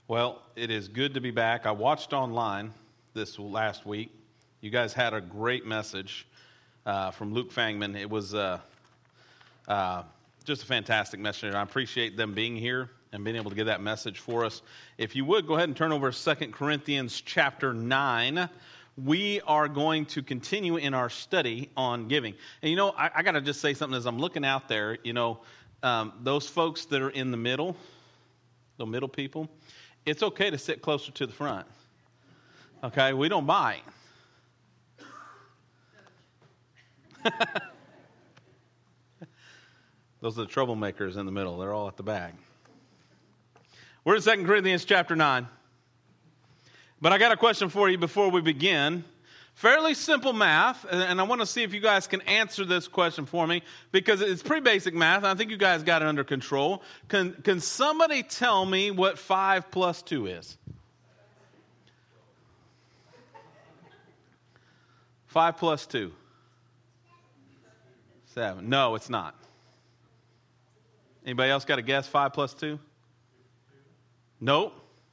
Well, it is good to be back. I watched online this last week. You guys had a great message from Luke Fangman. It was just a fantastic message, and I appreciate them being here and being able to give that message for us. If you would, go ahead and turn over to 2 Corinthians chapter 9. We are going to continue in our study on giving. And you know, I got to just say something as I'm looking out there. You know, those folks that are in the middle people, it's okay to sit closer to the front. Okay, we don't bite. Those are the troublemakers in the middle. They're all at the back. We're in 2 Corinthians chapter 9. But I got a question for you before we begin. Fairly simple math, and I want to see if you guys can answer this question for me, because it's pretty basic math, and I think you guys got it under control. Can somebody tell me what 5 plus 2 is? 5 plus 2. 7. No, it's not. Anybody else got a guess? 5 plus 2? Nope.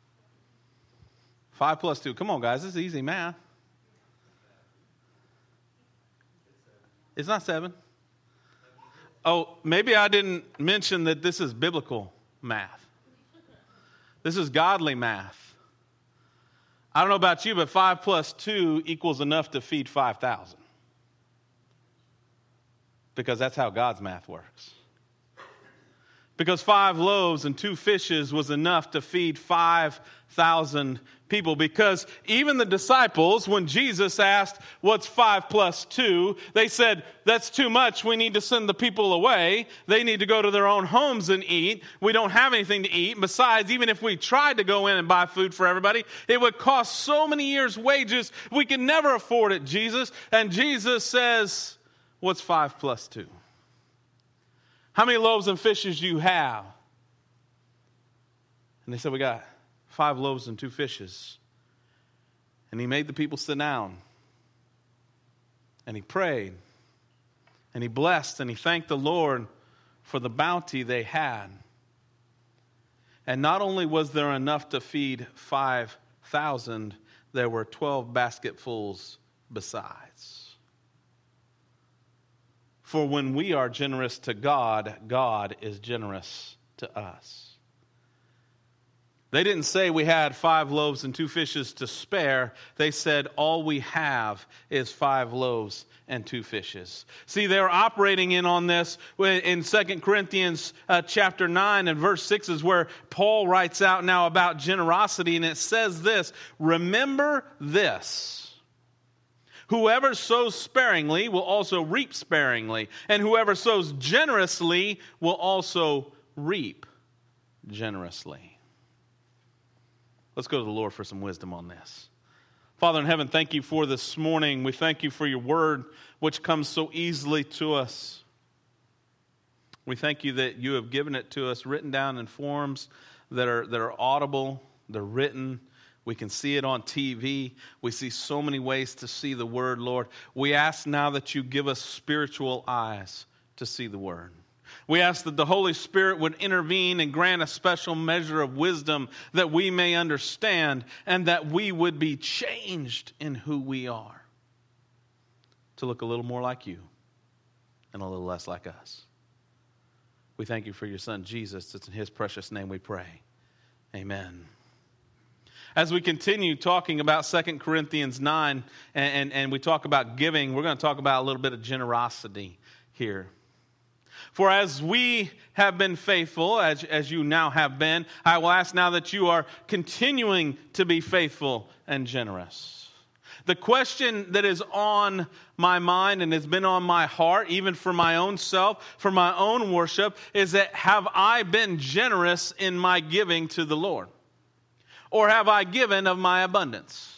5 plus 2. Come on, guys. This is easy math. It's not 7. Oh, maybe I didn't mention that this is biblical math. This is godly math. I don't know about you, but 5 plus 2 equals enough to feed 5,000. Because that's how God's math works. Because 5 loaves and 2 fishes was enough to feed 5,000 people. Because even the disciples, when Jesus asked, what's 5 plus 2? They said, that's too much. We need to send the people away. They need to go to their own homes and eat. We don't have anything to eat. Besides, even if we tried to go in and buy food for everybody, it would cost so many years' wages. We can never afford it, Jesus. And Jesus says, what's 5 plus 2? How many loaves and fishes do you have? And they said, we got 5 loaves and 2 fishes. And he made the people sit down. And he prayed. And he blessed and he thanked the Lord for the bounty they had. And not only was there enough to feed 5,000, there were 12 basketfuls besides. For when we are generous to God, God is generous to us. They didn't say we had 5 loaves and 2 fishes to spare. They said all we have is 5 loaves and 2 fishes. See, they're operating in on this in 2 Corinthians chapter 9 and verse 6 is where Paul writes out now about generosity. And it says this, remember this. Whoever sows sparingly will also reap sparingly, and whoever sows generously will also reap generously. Let's go to the Lord for some wisdom on this. Father in heaven, thank you for this morning. We thank you for your word, which comes so easily to us. We thank you that you have given it to us written down in forms that are audible, they're written. We can see it on TV. We see so many ways to see the word, Lord. We ask now that you give us spiritual eyes to see the word. We ask that the Holy Spirit would intervene and grant a special measure of wisdom that we may understand and that we would be changed in who we are to look a little more like you and a little less like us. We thank you for your Son, Jesus. It's in his precious name we pray. Amen. As we continue talking about 2 Corinthians 9 and we talk about giving, we're going to talk about a little bit of generosity here. For as we have been faithful, as you now have been, I will ask now that you are continuing to be faithful and generous. The question that is on my mind and has been on my heart, even for my own self, for my own worship, is that have I been generous in my giving to the Lord? Or have I given of my abundance?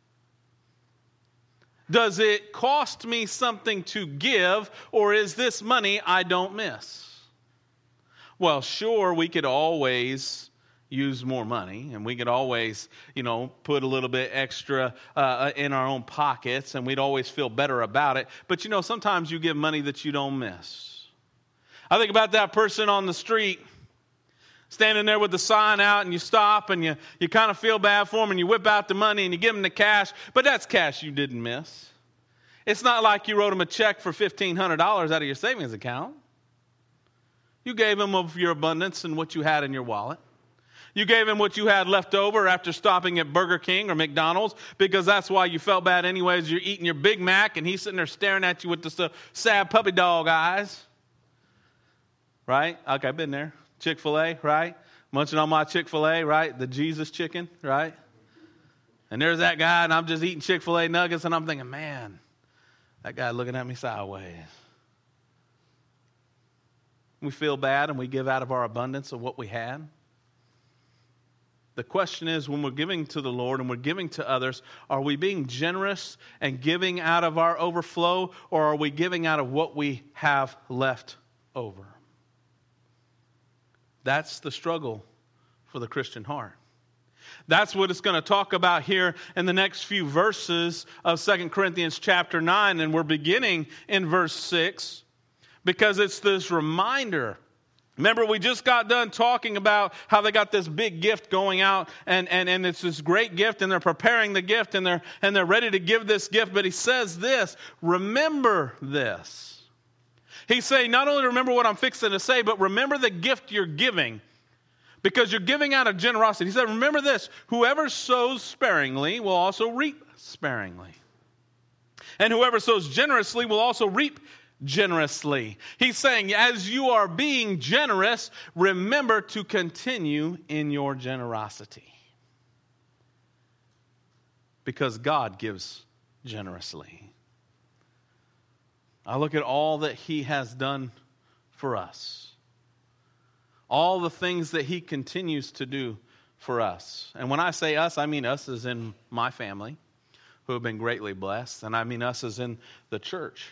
Does it cost me something to give, or is this money I don't miss? Well, sure, we could always use more money, and we could always, put a little bit extra in our own pockets, and we'd always feel better about it. But, sometimes you give money that you don't miss. I think about that person on the street Standing there with the sign out, and you stop and you kind of feel bad for them, and you whip out the money and you give them the cash, but that's cash you didn't miss. It's not like you wrote them a check for $1,500 out of your savings account. You gave them of your abundance and what you had in your wallet. You gave him what you had left over after stopping at Burger King or McDonald's, because that's why you felt bad anyways. You're eating your Big Mac and he's sitting there staring at you with the sad puppy dog eyes. Right? Okay, I've been there. Chick-fil-A, right? Munching on my Chick-fil-A, right? The Jesus chicken, right? And there's that guy, and I'm just eating Chick-fil-A nuggets, and I'm thinking, man, that guy looking at me sideways. We feel bad, and we give out of our abundance of what we had. The question is, when we're giving to the Lord and we're giving to others, are we being generous and giving out of our overflow, or are we giving out of what we have left over? That's the struggle for the Christian heart. That's what it's going to talk about here in the next few verses of 2 Corinthians chapter 9. And we're beginning in verse 6 because it's this reminder. Remember, we just got done talking about how they got this big gift going out, and it's this great gift, and they're preparing the gift, and they're ready to give this gift. But he says this, remember this. He's saying, not only remember what I'm fixing to say, but remember the gift you're giving, because you're giving out of generosity. He said, remember this, whoever sows sparingly will also reap sparingly. And whoever sows generously will also reap generously. He's saying, as you are being generous, remember to continue in your generosity. Because God gives generously. I look at all that He has done for us. All the things that He continues to do for us. And when I say us, I mean us as in my family, who have been greatly blessed. And I mean us as in the church.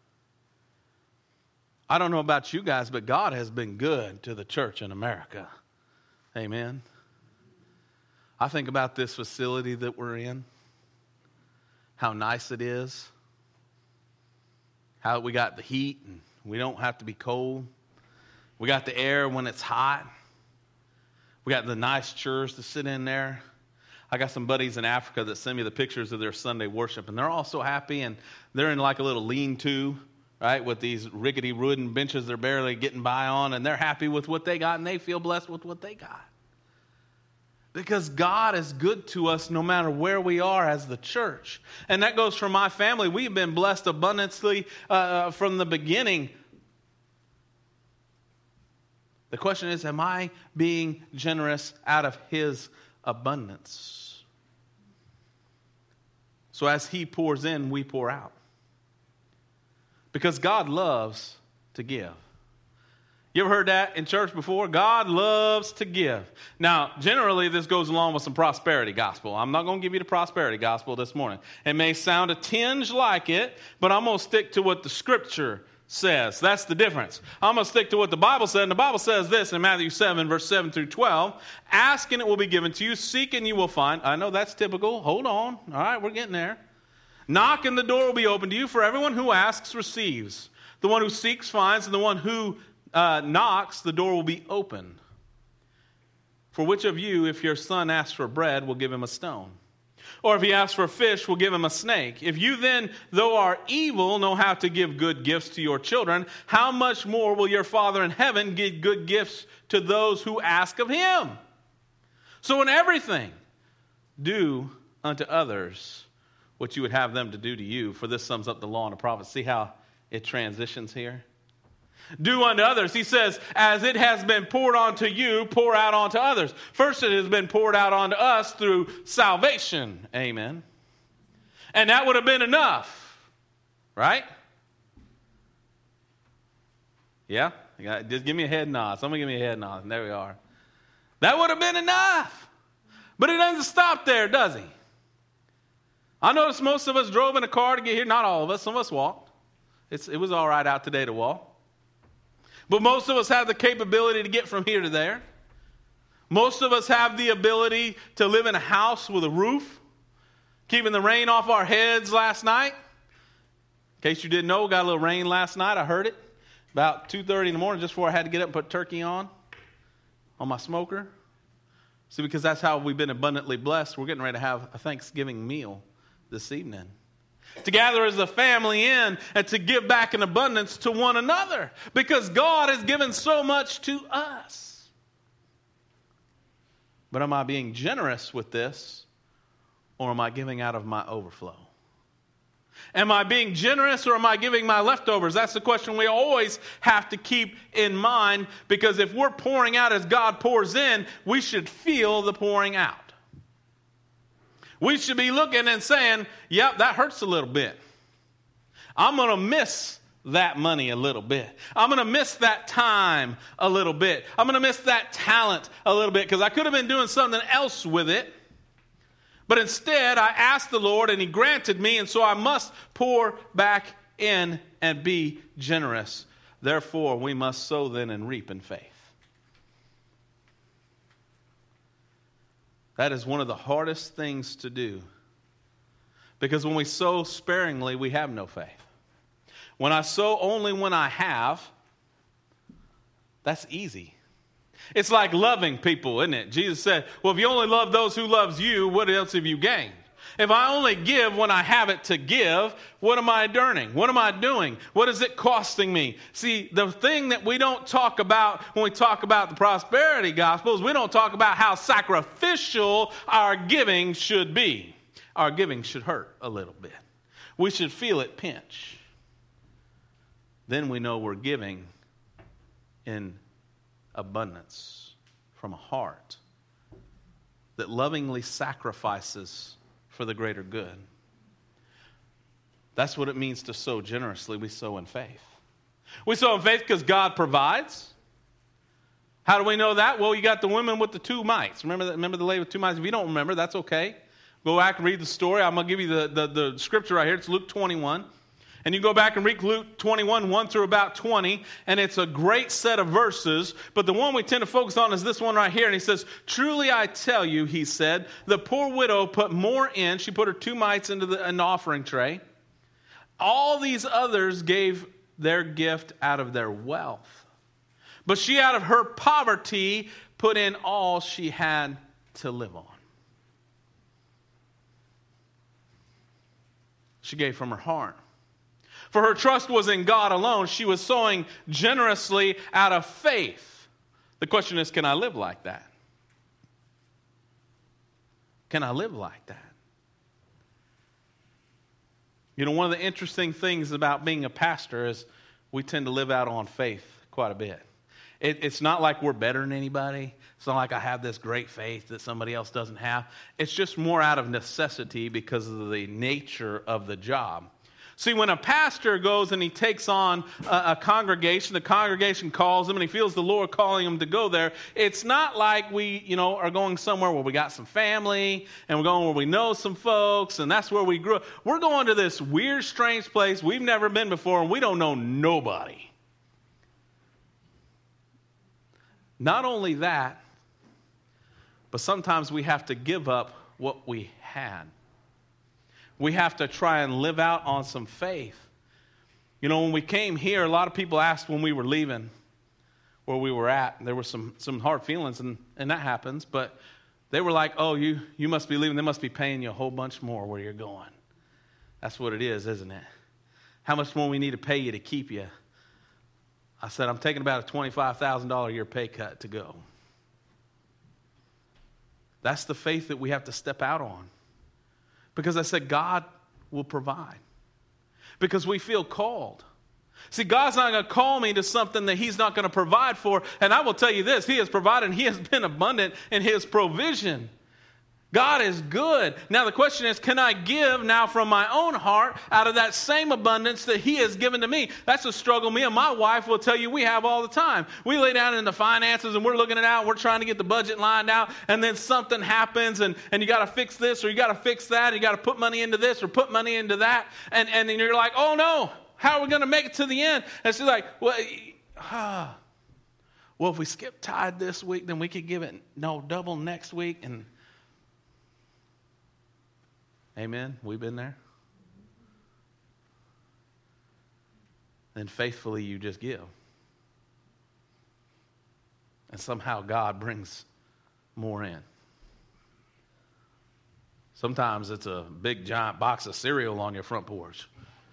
I don't know about you guys, but God has been good to the church in America. Amen. I think about this facility that we're in. How nice it is. How we got the heat and we don't have to be cold. We got the air when it's hot. We got the nice chairs to sit in there. I got some buddies in Africa that send me the pictures of their Sunday worship, and they're all so happy, and they're in like a little lean-to, right, with these rickety wooden benches they're barely getting by on, and they're happy with what they got, and they feel blessed with what they got. Because God is good to us no matter where we are as the church. And that goes for my family. We've been blessed abundantly from the beginning. The question is, am I being generous out of His abundance? So as He pours in, we pour out. Because God loves to give. You ever heard that in church before? God loves to give. Now, generally, this goes along with some prosperity gospel. I'm not going to give you the prosperity gospel this morning. It may sound a tinge like it, but I'm going to stick to what the Scripture says. That's the difference. I'm going to stick to what the Bible said. And the Bible says this in Matthew 7, verse 7 through 12. Ask and it will be given to you. Seek and you will find. I know that's typical. Hold on. All right, we're getting there. Knock and the door will be open to you. For everyone who asks receives. The one who seeks finds, and the one who knocks, the door will be open. For which of you, if your son asks for bread, will give him a stone? Or if he asks for fish, will give him a snake? If you then, though are evil, know how to give good gifts to your children, how much more will your Father in heaven give good gifts to those who ask of Him? So in everything, do unto others what you would have them to do to you. For this sums up the law and the prophets. See how it transitions here? Do unto others. He says, as it has been poured onto you, pour out onto others. First, it has been poured out onto us through salvation. Amen. And that would have been enough. Right? Yeah? Just give me a head nod. Somebody give me a head nod. And there we are. That would have been enough. But it doesn't stop there, does he? I noticed most of us drove in a car to get here. Not all of us. Some of us walked. It was all right out today to walk. But most of us have the capability to get from here to there. Most of us have the ability to live in a house with a roof, keeping the rain off our heads last night. In case you didn't know, got a little rain last night. I heard it about 2:30 in the morning just before I had to get up and put turkey on. on my smoker? See, because that's how we've been abundantly blessed. We're getting ready to have a Thanksgiving meal this evening. To gather as a family in and to give back in abundance to one another. Because God has given so much to us. But am I being generous with this? Or am I giving out of my overflow? Am I being generous or am I giving my leftovers? That's the question we always have to keep in mind, because if we're pouring out as God pours in, we should feel the pouring out. We should be looking and saying, yep, that hurts a little bit. I'm going to miss that money a little bit. I'm going to miss that time a little bit. I'm going to miss that talent a little bit, because I could have been doing something else with it. But instead, I asked the Lord and He granted me, and so I must pour back in and be generous. Therefore, we must sow then and reap in faith. That is one of the hardest things to do. Because when we sow sparingly, we have no faith. When I sow only when I have, that's easy. It's like loving people, isn't it? Jesus said, well, if you only love those who loves you, what else have you gained? If I only give when I have it to give, what am I earning? What am I doing? What is it costing me? See, the thing that we don't talk about when we talk about the prosperity gospel is we don't talk about how sacrificial our giving should be. Our giving should hurt a little bit. We should feel it pinch. Then we know we're giving in abundance from a heart that lovingly sacrifices for the greater good. That's what it means to sow generously. We sow in faith. We sow in faith because God provides. How do we know that? Well, you got the women with the 2 mites. Remember the lady with 2 mites? If you don't remember, that's okay. Go back and read the story. I'm going to give you the scripture right here. It's Luke 21. And you go back and read Luke 21, 1 through about 20, and it's a great set of verses, but the one we tend to focus on is this one right here, and he says, truly I tell you, he said, the poor widow put more in. She put her 2 mites into an offering tray. All these others gave their gift out of their wealth. But she out of her poverty put in all she had to live on. She gave from her heart. For her trust was in God alone. She was sowing generously out of faith. The question is, can I live like that? Can I live like that? You know, one of the interesting things about being a pastor is we tend to live out on faith quite a bit. It's not like we're better than anybody. It's not like I have this great faith that somebody else doesn't have. It's just more out of necessity because of the nature of the job. See, when a pastor goes and he takes on a congregation, the congregation calls him and he feels the Lord calling him to go there, it's not like we, are going somewhere where we got some family and we're going where we know some folks and that's where we grew up. We're going to this weird, strange place we've never been before and we don't know nobody. Not only that, but sometimes we have to give up what we had. We have to try and live out on some faith. When we came here, a lot of people asked when we were leaving where we were at. There were some hard feelings, and that happens. But they were like, oh, you must be leaving. They must be paying you a whole bunch more where you're going. That's what it is, isn't it? How much more we need to pay you to keep you? I said, I'm taking about a $25,000 a year pay cut to go. That's the faith that we have to step out on. Because I said, God will provide. Because we feel called. See, God's not going to call me to something that He's not going to provide for. And I will tell you this, He has provided and He has been abundant in His provision. God is good. Now the question is, can I give now from my own heart out of that same abundance that He has given to me? That's a struggle me and my wife will tell you we have all the time. We lay down in the finances and we're looking it out. We're trying to get the budget lined out. And then something happens and you got to fix this or you got to fix that. You got to put money into this or put money into that. And then you're like, oh no, how are we going to make it to the end? And she's like, well, if we skip tithe this week, then we could give it double next week. And amen. We've been there. Then faithfully you just give. And somehow God brings more in. Sometimes it's a big giant box of cereal on your front porch.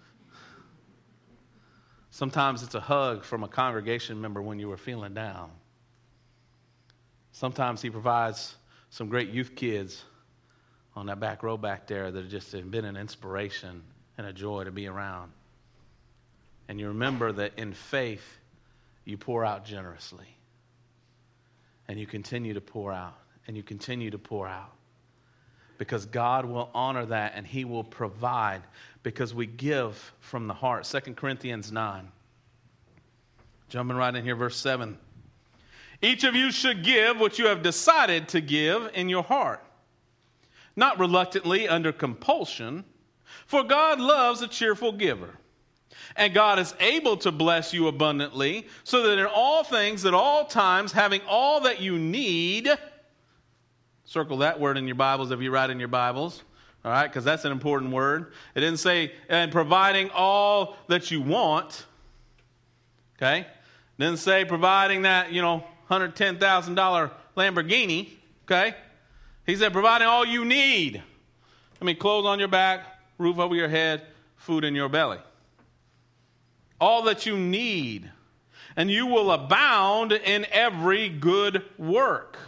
Sometimes it's a hug from a congregation member when you were feeling down. Sometimes he provides some great youth kids on that back row back there that have just been an inspiration and a joy to be around. And you remember that in faith, you pour out generously. And you continue to pour out. And you continue to pour out. Because God will honor that and he will provide. Because we give from the heart. 2 Corinthians 9. Jumping right in here, verse 7. Each of you should give what you have decided to give in your heart. Not reluctantly under compulsion. For God loves a cheerful giver. And God is able to bless you abundantly, so that in all things, at all times, having all that you need, circle that word in your Bibles if you write in your Bibles, all right, because that's an important word. It didn't say, and providing all that you want, okay? It didn't say providing that, $110,000 Lamborghini, okay? He said providing all you need. I mean, clothes on your back, roof over your head, food in your belly. All that you need, and you will abound in every good work.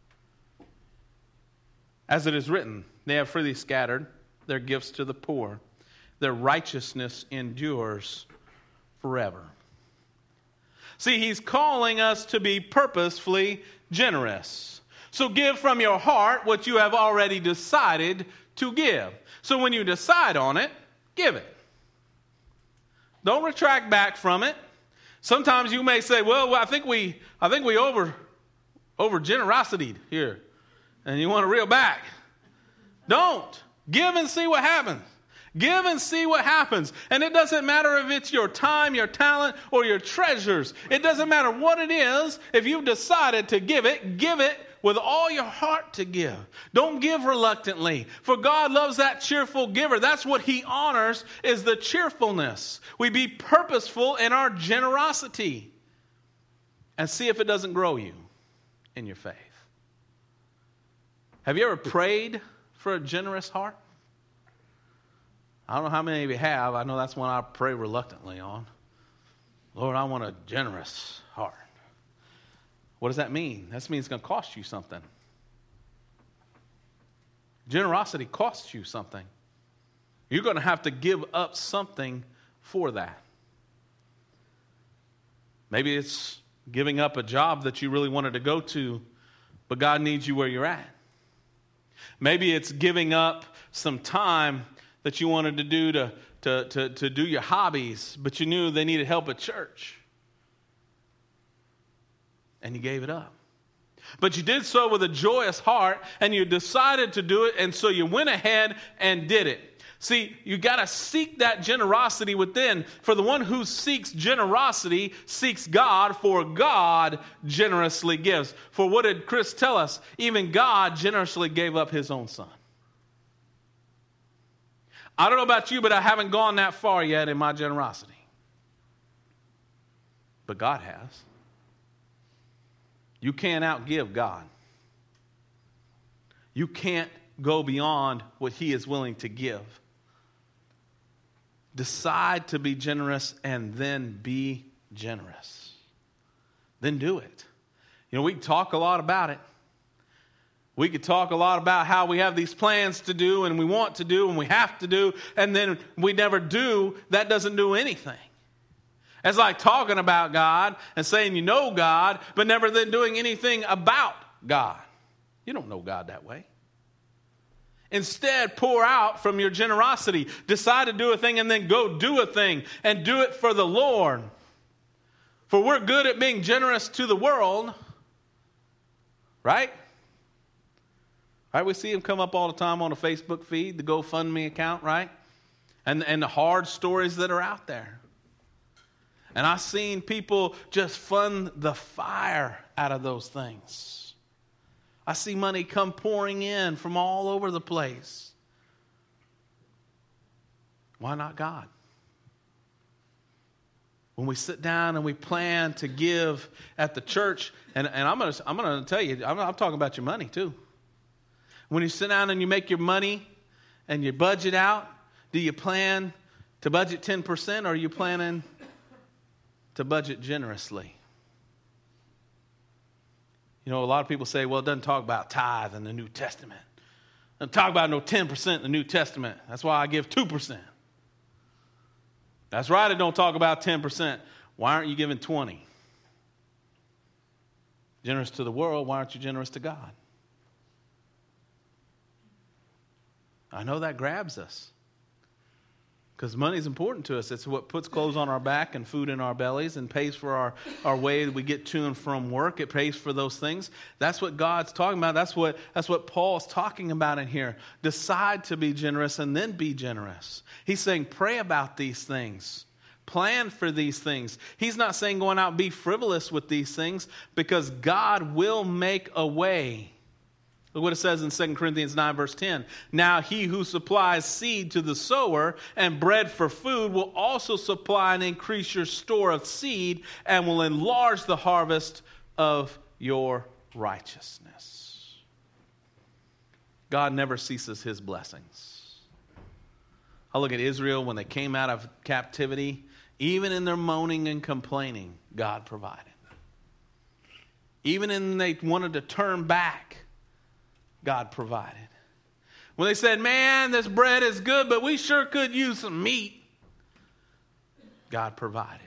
As it is written, they have freely scattered their gifts to the poor. Their righteousness endures forever. See, he's calling us to be purposefully generous. So give from your heart what you have already decided to give. So when you decide on it, give it. Don't retract back from it. Sometimes you may say, well, I think we over generosity here. And you want to reel back. Don't. Give and see what happens. Give and see what happens. And it doesn't matter if it's your time, your talent, or your treasures. It doesn't matter what it is. If you've decided to give it with all your heart to give. Don't give reluctantly, for God loves that cheerful giver. That's what he honors, is the cheerfulness. We be purposeful in our generosity. And see if it doesn't grow you in your faith. Have you ever prayed for a generous heart? I don't know how many of you have. I know that's one I pray reluctantly on. Lord, I want a generous heart. What does that mean? That means it's going to cost you something. Generosity costs you something. You're going to have to give up something for that. Maybe it's giving up a job that you really wanted to go to, but God needs you where you're at. Maybe it's giving up some time that you wanted to do to do your hobbies, but you knew they needed help at church. And you gave it up. But you did so with a joyous heart, and you decided to do it, and so you went ahead and did it. See, you got to seek that generosity within. For the one who seeks generosity seeks God, for God generously gives. For what did Chris tell us? Even God generously gave up his own son. I don't know about you, but I haven't gone that far yet in my generosity. But God has. You can't outgive God. You can't go beyond what he is willing to give. Decide to be generous and then be generous. Then do it. We can talk a lot about it. We could talk a lot about how we have these plans to do and we want to do and we have to do, and then we never do. That doesn't do anything. It's like talking about God and saying you know God, but never then doing anything about God. You don't know God that way. Instead, pour out from your generosity. Decide to do a thing and then go do a thing and do it for the Lord. For we're good at being generous to the world, right? Right? We see them come up all the time on the Facebook feed, the GoFundMe account, right? And the hard stories that are out there. And I've seen people just fund the fire out of those things. I see money come pouring in from all over the place. Why not God? When we sit down and we plan to give at the church, and I'm gonna tell you, I'm talking about your money too. When you sit down and you make your money and you budget out, do you plan to budget 10%, or are you planning to budget generously? You know, a lot of people say, well, it doesn't talk about tithe in the New Testament. It doesn't talk about no 10% in the New Testament. That's why I give 2%. That's right, it don't talk about 10%. Why aren't you giving 20%? Generous to the world, why aren't you generous to God? I know that grabs us. Because money is important to us. It's what puts clothes on our back and food in our bellies and pays for our way that we get to and from work. It pays for those things. That's what God's talking about. That's what Paul's talking about in here. Decide to be generous and then be generous. He's saying pray about these things. Plan for these things. He's not saying going out and be frivolous with these things, because God will make a way. Look what it says in 2 Corinthians 9, verse 10. Now he who supplies seed to the sower and bread for food will also supply and increase your store of seed and will enlarge the harvest of your righteousness. God never ceases his blessings. I look at Israel when they came out of captivity. Even in their moaning and complaining, God provided. Even when they wanted to turn back, God provided. When they said, man, this bread is good, but we sure could use some meat, God provided.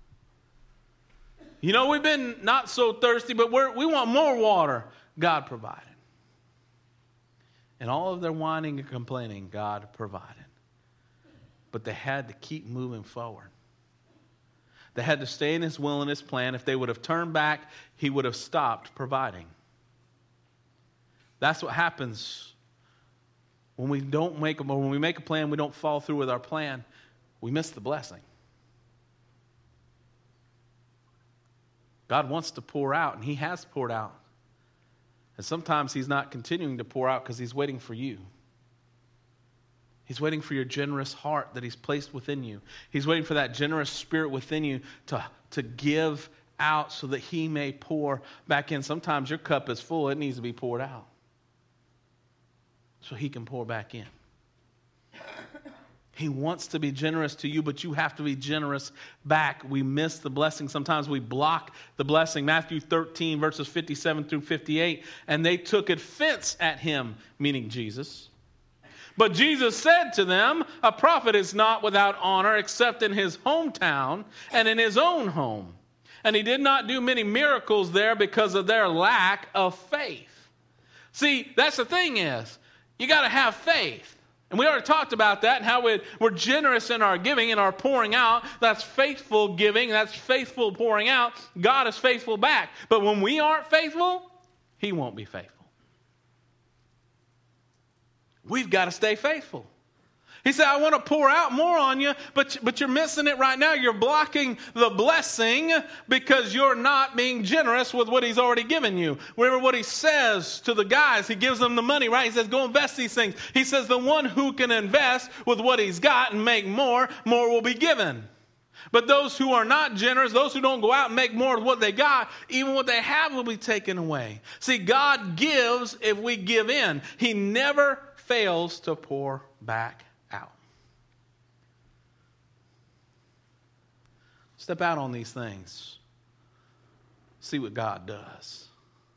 You know, we've been not so thirsty, but we want more water. God provided. And all of their whining and complaining, God provided. But they had to keep moving forward. They had to stay in his will and his plan. If they would have turned back, he would have stopped providing. That's what happens when we make a plan, we don't follow through with our plan, we miss the blessing. God wants to pour out, and he has poured out. And sometimes he's not continuing to pour out because he's waiting for you. He's waiting for your generous heart that he's placed within you. He's waiting for that generous spirit within you to give out so that he may pour back in. Sometimes your cup is full. It needs to be poured out so he can pour back in. He wants to be generous to you, but you have to be generous back. We miss the blessing. Sometimes we block the blessing. Matthew 13, verses 57 through 58. And they took offense at him, meaning Jesus. But Jesus said to them, a prophet is not without honor except in his hometown and in his own home. And he did not do many miracles there because of their lack of faith. See, that's the thing is, you got to have faith. And we already talked about that and how we're generous in our giving and our pouring out. That's faithful giving. That's faithful pouring out. God is faithful back. But when we aren't faithful, he won't be faithful. We've got to stay faithful. He said, I want to pour out more on you, but you're missing it right now. You're blocking the blessing because you're not being generous with what he's already given you. Remember what he says to the guys. He gives them the money, right? He says, go invest these things. He says, the one who can invest with what he's got and make more will be given. But those who are not generous, those who don't go out and make more of what they got, even what they have will be taken away. See, God gives if we give in. He never fails to pour back out. Step out on these things. See what God does.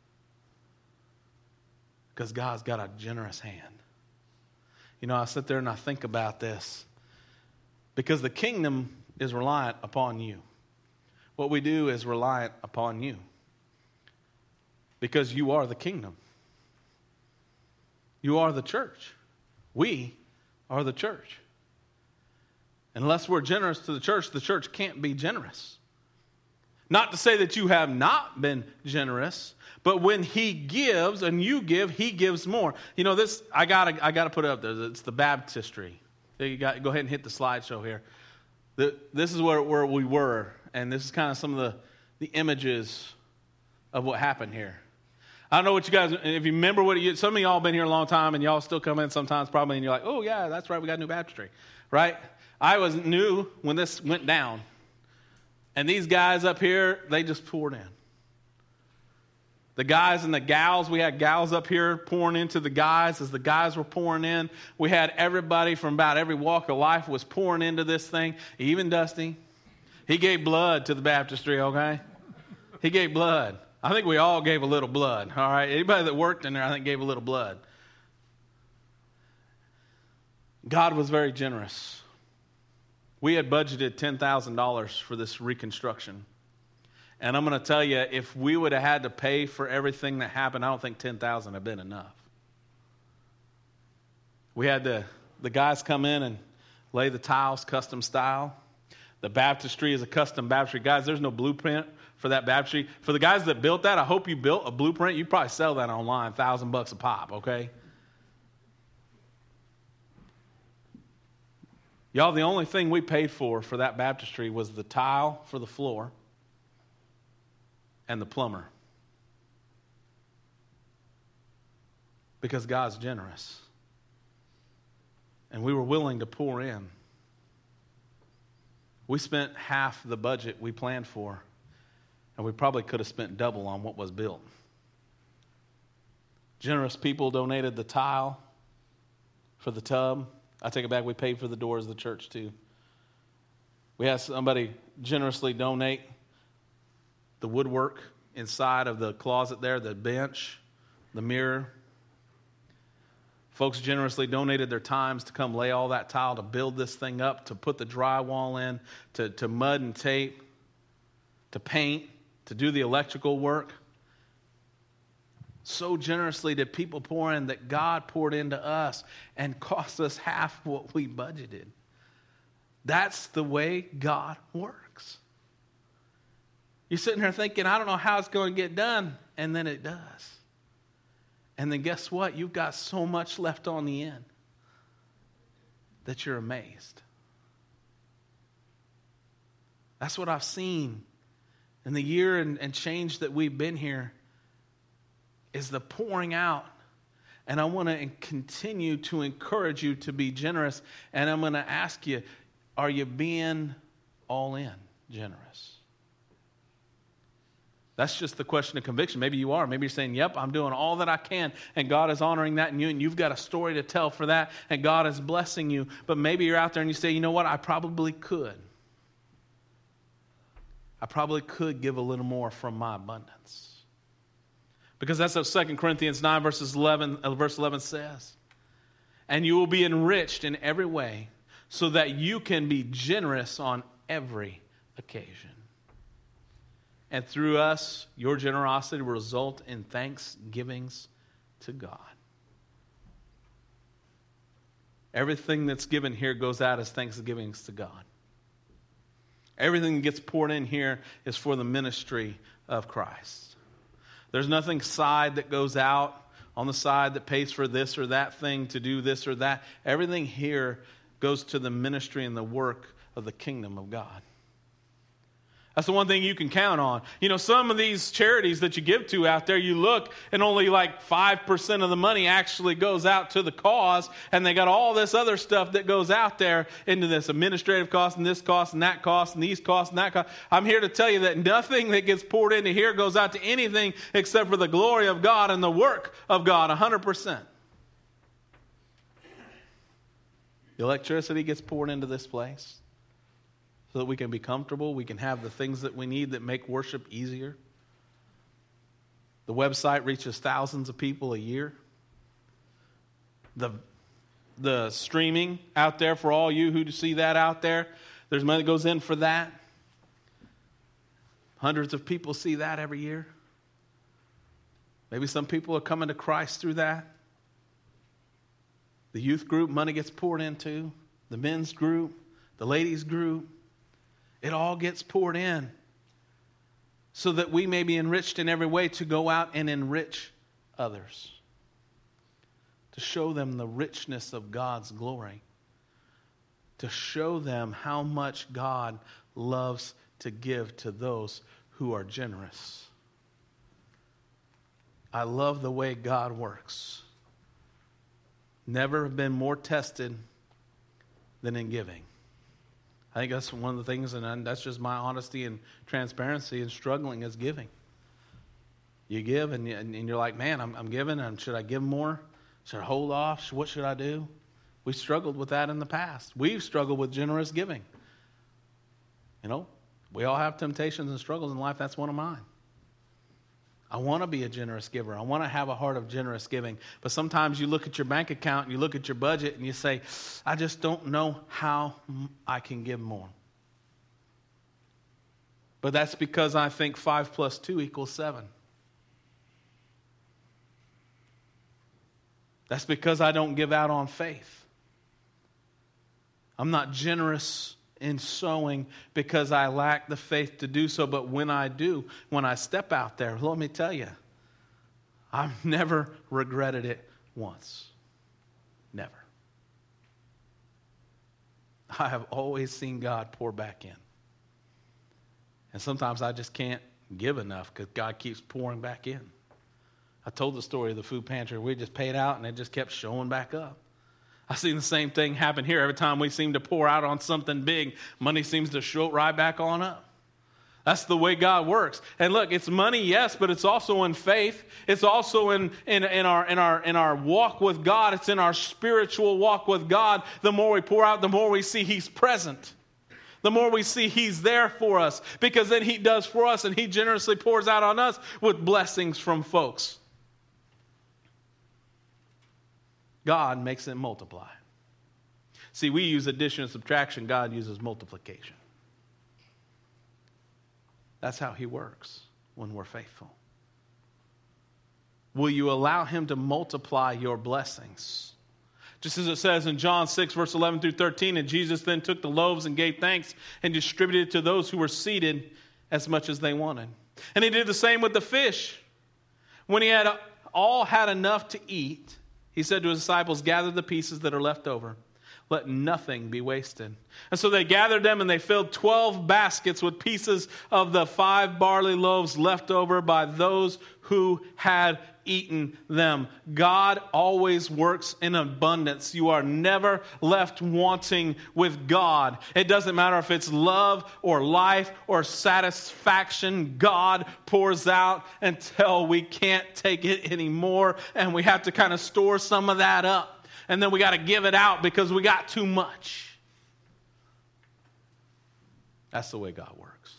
Because God's got a generous hand. You know, I sit there and I think about this. Because the kingdom is reliant upon you. What we do is reliant upon you. Because you are the kingdom. You are the church. We are the church. Unless we're generous to the church can't be generous. Not to say that you have not been generous, but when he gives and you give, he gives more. You know, this, I gotta put it up there. It's the baptistry. Go ahead and hit the slideshow here. This is where we were, and this is kind of some of the images of what happened here. I don't know what you guys, if you remember some of y'all been here a long time and y'all still come in sometimes probably and you're like, oh yeah, that's right, we got a new baptistry, right? I was new when this went down. And these guys up here, they just poured in. The guys and the gals, we had gals up here pouring into the guys as the guys were pouring in. We had everybody from about every walk of life was pouring into this thing. Even Dusty. He gave blood to the baptistry, okay? He gave blood. I think we all gave a little blood, all right? Anybody that worked in there, I think, gave a little blood. God was very generous. We had budgeted $10,000 for this reconstruction. And I'm going to tell you, if we would have had to pay for everything that happened, I don't think $10,000 would have been enough. We had the guys come in and lay the tiles custom style. The baptistry is a custom baptistry. Guys, there's no blueprint for that baptistry. For the guys that built that, I hope you built a blueprint. You probably sell that online, $1,000 a pop, okay? Y'all, the only thing we paid for that baptistry was the tile for the floor and the plumber. Because God's generous. And we were willing to pour in. We spent half the budget we planned for, and we probably could have spent double on what was built. Generous people donated the tile for the tub. I take it back, we paid for the doors of the church too. We had somebody generously donate the woodwork inside of the closet there, the bench, the mirror. Folks generously donated their times to come lay all that tile, to build this thing up, to put the drywall in, to mud and tape, to paint, to do the electrical work. So generously did people pour in that God poured into us and cost us half what we budgeted. That's the way God works. You're sitting there thinking, I don't know how it's going to get done. And then it does. And then guess what? You've got so much left on the end that you're amazed. That's what I've seen in the year and change that we've been here, is the pouring out. And I want to continue to encourage you to be generous. And I'm going to ask you, are you being all in generous? That's just the question of conviction. Maybe you are. Maybe you're saying, yep, I'm doing all that I can, and God is honoring that in you, and you've got a story to tell for that, and God is blessing you. But maybe you're out there and you say, you know what, I probably could. I probably could give a little more from my abundance. Because that's what 2 Corinthians 9 verse 11 says. And you will be enriched in every way so that you can be generous on every occasion. And through us, your generosity will result in thanksgivings to God. Everything that's given here goes out as thanksgivings to God. Everything that gets poured in here is for the ministry of Christ. There's nothing side that goes out on the side that pays for this or that thing to do this or that. Everything here goes to the ministry and the work of the kingdom of God. That's the one thing you can count on. You know, some of these charities that you give to out there, you look and only like 5% of the money actually goes out to the cause, and they got all this other stuff that goes out there into this administrative cost and this cost and that cost and these costs and that cost. I'm here to tell you that nothing that gets poured into here goes out to anything except for the glory of God and the work of God, 100%. The electricity gets poured into this place so that we can be comfortable, we can have the things that we need that make worship easier. The website reaches thousands of people a year. The streaming out there for all you who see that out there, there's money that goes in for that. Hundreds of people see that every year. Maybe some people are coming to Christ through that. The youth group, money gets poured into. The men's group, the ladies' group. It all gets poured in so that we may be enriched in every way to go out and enrich others. To show them the richness of God's glory. To show them how much God loves to give to those who are generous. I love the way God works. Never been more tested than in giving. I think that's one of the things, and that's just my honesty and transparency and struggling is giving. You give, and you're like, man, I'm giving, and should I give more? Should I hold off? What should I do? We struggled with that in the past. We've struggled with generous giving. You know, we all have temptations and struggles in life. That's one of mine. I want to be a generous giver. I want to have a heart of generous giving. But sometimes you look at your bank account and you look at your budget and you say, I just don't know how I can give more. But that's because I think 5 plus 2 equals 7. That's because I don't give out on faith. I'm not generous in sowing because I lack the faith to do so. But when I do, when I step out there, let me tell you, I've never regretted it once. Never. I have always seen God pour back in. And sometimes I just can't give enough because God keeps pouring back in. I told the story of the food pantry. We just paid out and it just kept showing back up. I've seen the same thing happen here. Every time we seem to pour out on something big, money seems to show right back on up. That's the way God works. And look, it's money, yes, but it's also in faith. It's also in our walk with God. It's in our spiritual walk with God. The more we pour out, the more we see He's present. The more we see He's there for us. Because then He does for us and He generously pours out on us with blessings from folks. God makes it multiply. See, we use addition and subtraction. God uses multiplication. That's how He works when we're faithful. Will you allow Him to multiply your blessings? Just as it says in John 6, verse 11 through 13, and Jesus then took the loaves and gave thanks and distributed it to those who were seated as much as they wanted. And He did the same with the fish. When He had all had enough to eat, He said to His disciples, gather the pieces that are left over. Let nothing be wasted. And so they gathered them and they filled 12 baskets with pieces of the 5 barley loaves left over by those who had eaten them. God always works in abundance. You are never left wanting with God. It doesn't matter if it's love or life or satisfaction. God pours out until we can't take it anymore, and we have to kind of store some of that up. And then we got to give it out because we got too much. That's the way God works.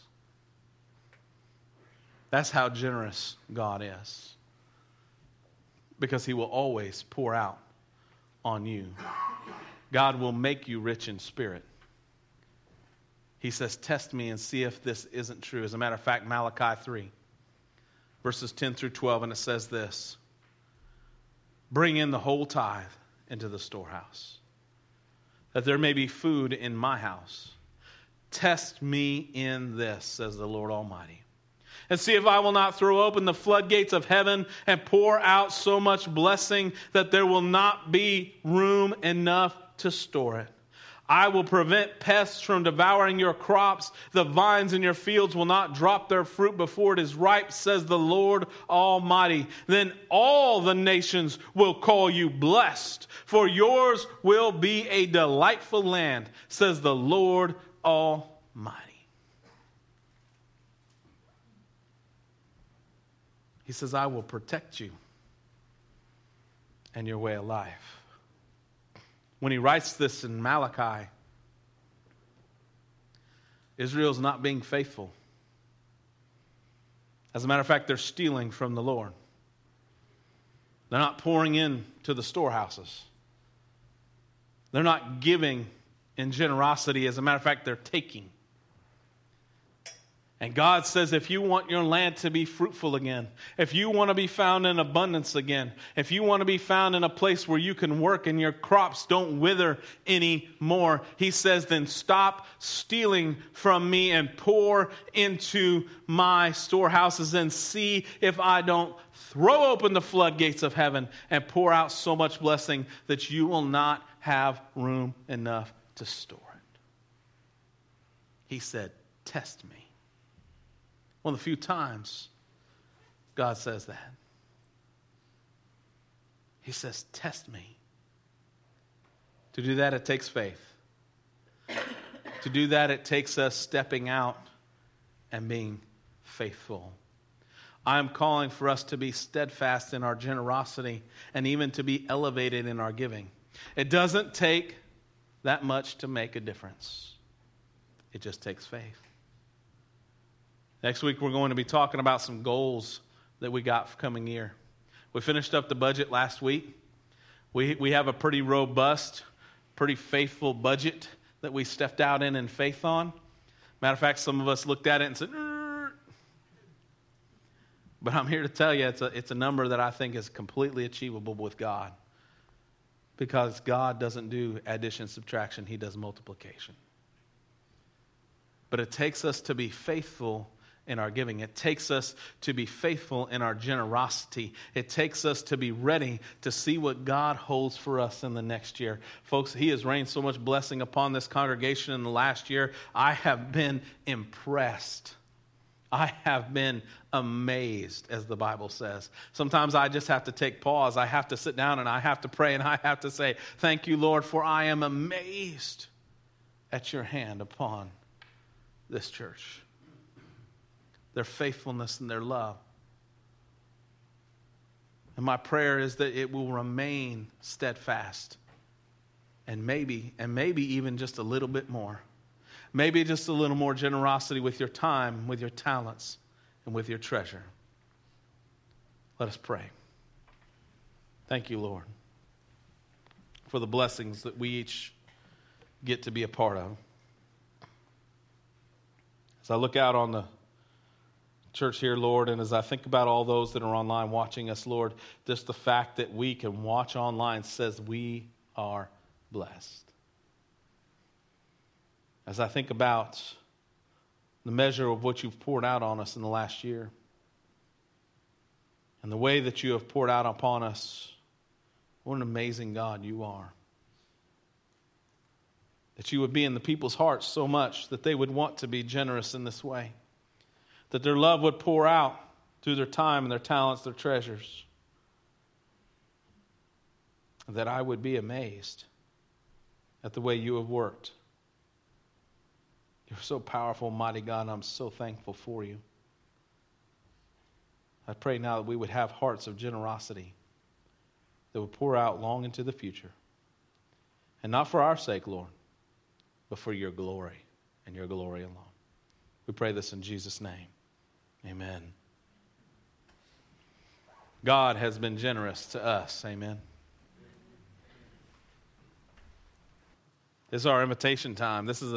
That's how generous God is. Because He will always pour out on you. God will make you rich in spirit. He says, test me and see if this isn't true. As a matter of fact, Malachi 3, verses 10 through 12, and it says this. Bring in the whole tithe into the storehouse, that there may be food in my house. Test me in this, says the Lord Almighty, and see if I will not throw open the floodgates of heaven and pour out so much blessing that there will not be room enough to store it. I will prevent pests from devouring your crops. The vines in your fields will not drop their fruit before it is ripe, says the Lord Almighty. Then all the nations will call you blessed, for yours will be a delightful land, says the Lord Almighty. He says, I will protect you and your way of life. When he writes this in Malachi, Israel's not being faithful. As a matter of fact, they're stealing from the Lord. They're not pouring into the storehouses. They're not giving in generosity. As a matter of fact, they're taking. And God says, if you want your land to be fruitful again, if you want to be found in abundance again, if you want to be found in a place where you can work and your crops don't wither anymore, He says, then stop stealing from me and pour into my storehouses and see if I don't throw open the floodgates of heaven and pour out so much blessing that you will not have room enough to store it. He said, test me. One of the few times God says that. He says, test me. To do that, it takes faith. To do that, it takes us stepping out and being faithful. I'm calling for us to be steadfast in our generosity and even to be elevated in our giving. It doesn't take that much to make a difference. It just takes faith. Next week, we're going to be talking about some goals that we got for coming year. We finished up the budget last week. We have a pretty robust, pretty faithful budget that we stepped out in faith on. Matter of fact, some of us looked at it and said, but I'm here to tell you it's a number that I think is completely achievable with God. Because God doesn't do addition, subtraction, He does multiplication. But it takes us to be faithful in our giving. It takes us to be faithful in our generosity. It takes us to be ready to see what God holds for us in the next year. Folks, He has rained so much blessing upon this congregation in the last year. I have been impressed. I have been amazed, as the Bible says. Sometimes I just have to take pause. I have to sit down and I have to pray and I have to say, thank you, Lord, for I am amazed at your hand upon this church. Their faithfulness and their love. And my prayer is that it will remain steadfast. And maybe even just a little bit more. Maybe just a little more generosity with your time, with your talents, and with your treasure. Let us pray. Thank you, Lord, for the blessings that we each get to be a part of. As I look out on the church here, Lord, and as I think about all those that are online watching us, Lord, just the fact that we can watch online says we are blessed. As I think about the measure of what you've poured out on us in the last year, and the way that you have poured out upon us, what an amazing God you are. That you would be in the people's hearts so much that they would want to be generous in this way. That their love would pour out through their time and their talents, their treasures. That I would be amazed at the way you have worked. You're so powerful, mighty God, and I'm so thankful for you. I pray now that we would have hearts of generosity that would pour out long into the future. And not for our sake, Lord, but for your glory and your glory alone. We pray this in Jesus' name. Amen. God has been generous to us. Amen. This is our invitation time. This is